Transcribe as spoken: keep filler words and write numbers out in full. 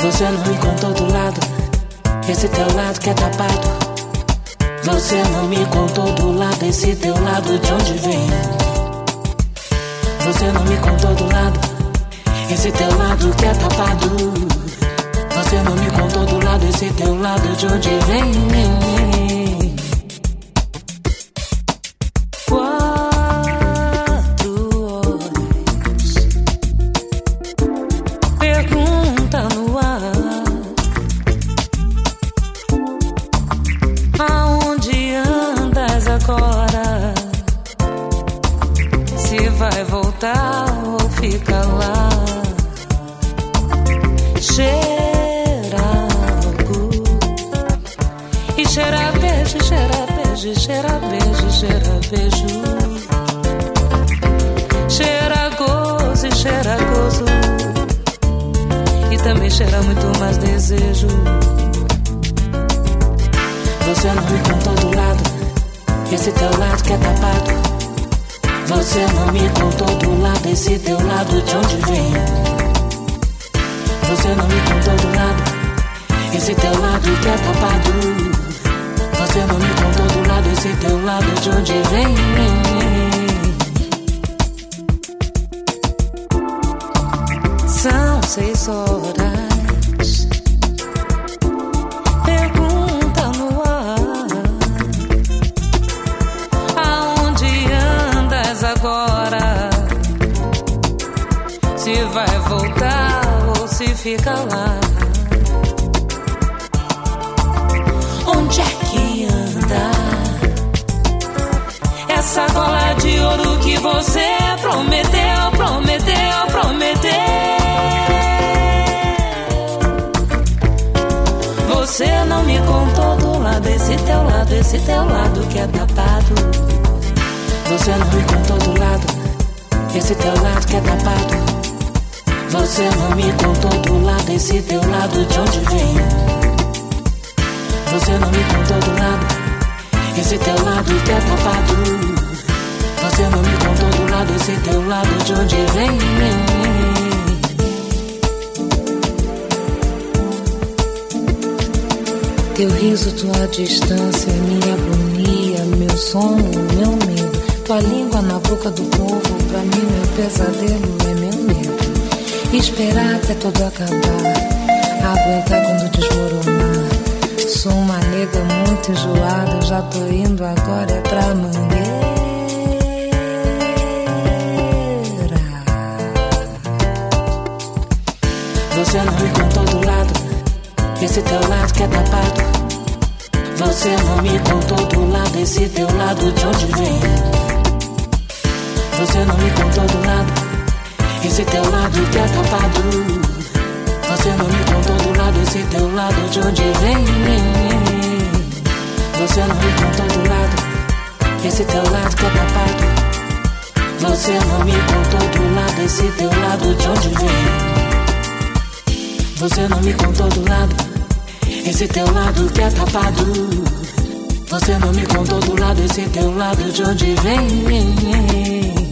Você não me contou do lado, esse teu lado que é tapado. Você não me contou do lado, esse teu lado de onde vem. Você não me contou do lado, esse teu lado que é tapado. Você não me contou do lado, esse teu lado de onde vem. Vai voltar ou fica lá? Cheira algo e cheira beijo, cheira beijo, cheira beijo, cheira beijo. Cheira gozo e cheira gozo e também cheira muito mais desejo. Você não me contou do lado, esse teu lado que é tapado. Você não me contou do lado, esse teu lado de onde vem. Você não me contou do lado, esse teu lado que é tapado. Você não me contou do lado, esse teu lado de onde vem. São seis horas. Se vai voltar ou se fica lá? Onde é que anda essa gola de ouro que você prometeu, prometeu, prometeu? Você não me contou do lado, esse teu lado, esse teu lado que é tapado. Você não me contou do lado, esse teu lado que é tapado. Você não me contou do lado, esse teu lado de onde vem. Você não me contou do lado, esse teu lado que é tapado. Você não me contou do lado, esse teu lado de onde vem. Teu riso, tua distância, minha agonia, meu sono, meu medo. Tua língua na boca do povo, pra mim meu pesadelo é meu medo. Esperar até tudo acabar, aguentar quando desmoronar. Sou uma nega muito enjoada, já tô indo agora é pra Mangueira. Você não me contou do lado, esse teu lado que é tapado. Você não me contou do lado, esse teu lado de onde vem. Você não me contou do lado, esse teu lado que é tapado. Você não me contou do lado, esse teu lado de onde vem. Você não me contou do lado, esse teu lado que é tapado. Você não me contou do lado, esse teu lado de onde vem. Você não me contou do lado, esse teu lado que é tapado. Você não me contou do lado, esse teu lado de onde vem.